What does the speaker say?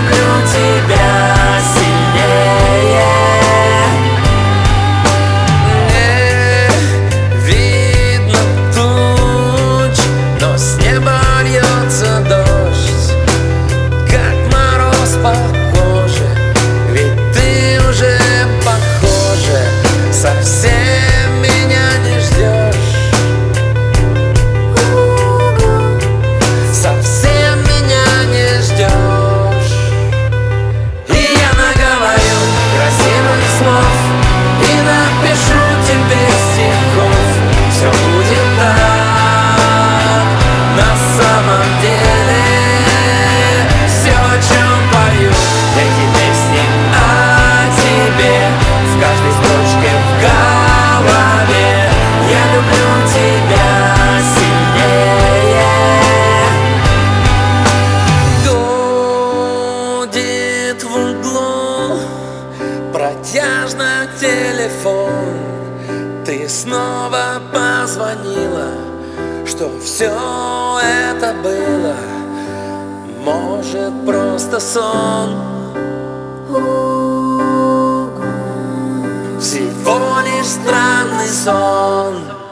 люблю тебя сильнее. Не видно туч, но с неба льется дождь, как мороз по коже, ведь ты уже, похоже, совсем меня не ждешь. Совсем меня не ждешь. И я наговорю красивых слов и напишу тебе стихов. Все будет так на самом деле. Все, о чем пою, эти песни о тебе, в каждой строчке в голове. Я люблю тебя сильнее. Гудит в углу протяжно телефон. Ты снова позвонила, что все это было, может, просто сон. Всего лишь странный сон.